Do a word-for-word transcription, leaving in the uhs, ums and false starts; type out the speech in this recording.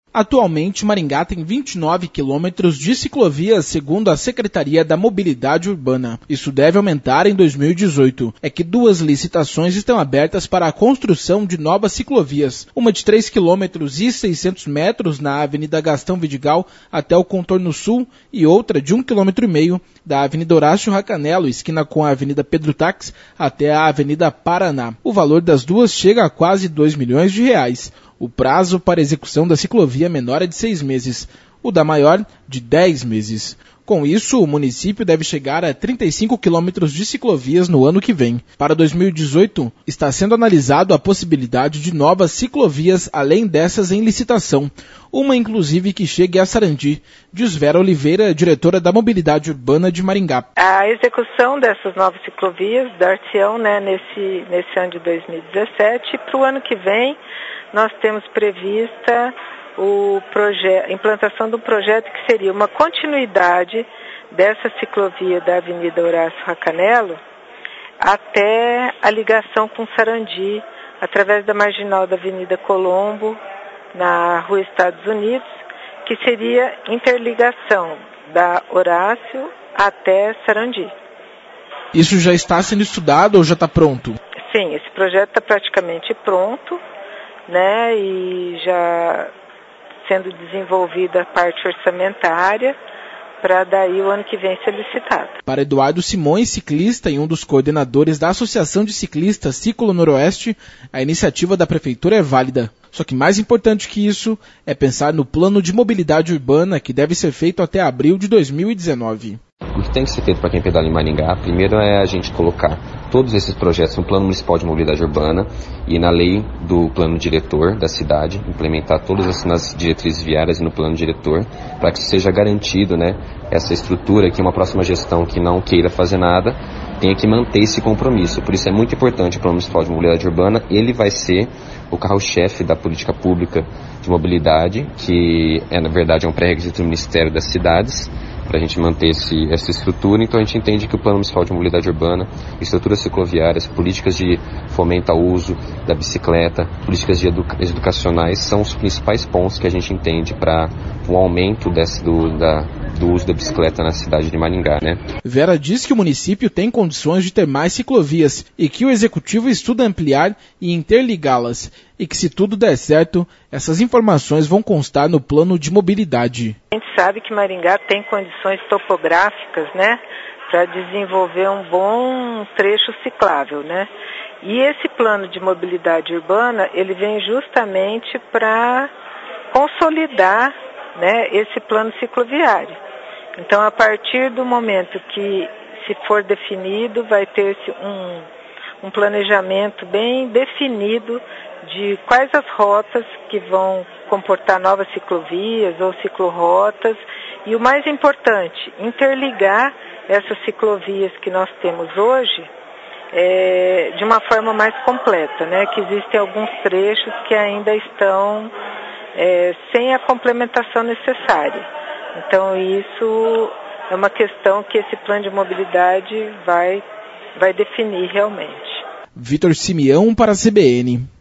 Atualmente, Maringá tem vinte e nove quilômetros de ciclovias, segundo a Secretaria da Mobilidade Urbana. Isso deve aumentar em dois mil e dezoito. É que duas licitações estão abertas para a construção de novas ciclovias. Uma de três quilômetros e seiscentos metros na Avenida Gastão Vidigal até o contorno sul e outra de um quilômetro e meio da Avenida Horácio Racanello, esquina com a Avenida Pedro Taques, até a Avenida Paraná. O valor das duas chega a quase dois milhões de reais. O prazo para execução da ciclovia menor é de seis meses, o da maior de dez meses. Com isso, o município deve chegar a trinta e cinco quilômetros de ciclovias no ano que vem. Para dois mil e dezoito, está sendo analisado a possibilidade de novas ciclovias além dessas em licitação, uma inclusive que chegue a Sarandi, diz Vera Oliveira, diretora da Mobilidade Urbana de Maringá. A execução dessas novas ciclovias dar-se-ão, né, nesse, nesse ano de dois mil e dezessete, e para o ano que vem nós temos prevista o proje- a implantação de um projeto que seria uma continuidade dessa ciclovia da Avenida Horácio Racanello até a ligação com Sarandi, através da marginal da Avenida Colombo, na Rua Estados Unidos, que seria interligação da Horácio até Sarandi. Isso já está sendo estudado ou já está pronto? Sim, esse projeto está praticamente pronto, né, e já sendo desenvolvida a parte orçamentária para daí o ano que vem ser licitado. Para Eduardo Simões, ciclista e um dos coordenadores da Associação de Ciclistas Ciclo Noroeste, a iniciativa da Prefeitura é válida. Só que mais importante que isso é pensar no plano de mobilidade urbana que deve ser feito até abril de dois mil e dezenove. O que tem que ser feito para quem pedala em Maringá, primeiro é a gente colocar todos esses projetos no Plano Municipal de Mobilidade Urbana e na lei do plano diretor da cidade, implementar todas as nas diretrizes viárias e no plano diretor, para que seja garantido, né, essa estrutura que uma próxima gestão que não queira fazer nada tenha que manter esse compromisso. Por isso é muito importante o Plano Municipal de Mobilidade Urbana, ele vai ser o carro-chefe da política pública de mobilidade, que é, na verdade é um pré-requisito do Ministério das Cidades, para a gente manter esse, essa estrutura. Então a gente entende que o Plano Municipal de Mobilidade Urbana, estruturas cicloviárias, políticas de fomento ao uso da bicicleta, políticas de educa- educacionais são os principais pontos que a gente entende para o aumento desse, do, da, do uso da bicicleta na cidade de Maringá, né? Vera diz que o município tem condições de ter mais ciclovias e que o executivo estuda ampliar e interligá-las e que, se tudo der certo, essas informações vão constar no plano de mobilidade. A gente sabe que Maringá tem condições topográficas, né, para desenvolver um bom trecho ciclável, né? E esse plano de mobilidade urbana, ele vem justamente para consolidar, né, esse plano cicloviário. Então, a partir do momento que se for definido, vai ter um, um planejamento bem definido de quais as rotas que vão comportar novas ciclovias ou ciclorotas e, o mais importante, interligar essas ciclovias que nós temos hoje é, de uma forma mais completa, né? Que existem alguns trechos que ainda estão é, sem a complementação necessária. Então, isso é uma questão que esse plano de mobilidade vai, vai definir realmente. Vitor Simeão para a C B N.